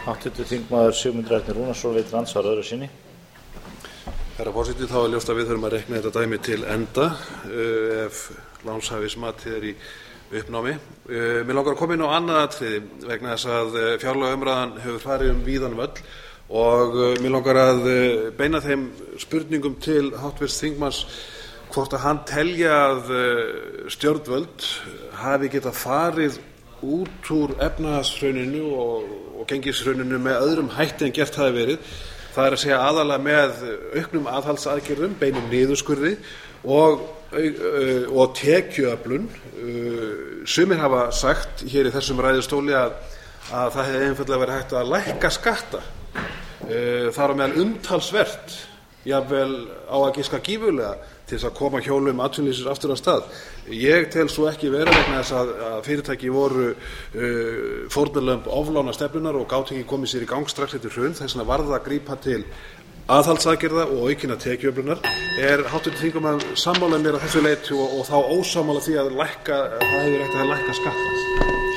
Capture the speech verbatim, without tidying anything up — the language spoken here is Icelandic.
Háttvirtur þingmaður Sigmundur Ernir Rúnarsson veitir andsvar öðru sinni. Herra forseti, þá er ljóst að við þurfum að reikna þetta dæmi til enda uh, ef lánshæfismatið er í uppnámi. Uh, mér langar að koma inn á annað atriði vegna þess að uh, fjárlagaumræðan hefur farið um víðan völl og uh, mér langar að uh, beina þeim spurningum til háttvirts þingmanns hvort að hann telja að uh, stjórnvöld hafi getað farið út úr efnahagshruninu og, og gengishruninu með öðrum hætti en gert hafi verið. Það er að segja aðalega með auknum aðhaldsaðgerðum, beinum niðurskurði og, og tekjuöflun. Sumir hafa sagt hér í þessum ræðustóli að, að það hefði einfaldlega verið hægt að lækka skatta. Það er á meðal umtalsvert, jafnvel á að giska gífurlega, til þess að koma hjólum atvinnulífsins aftur af stað. Ég tel svo ekki vera vegna þess að, að fyrirtæki voru uh, fórnarlömb oflánastefnunnar og gátu ekki komið sér í gang strax eftir hrun. Þess vegna varð að grípa til aðhaldsaðgerða og aukinna tekjuöflunar. Er háttvirtur þingmaður sammála mér að þessu leyti og, og þá ósammála því að lækka, að það hefur hægt að lækka skatta?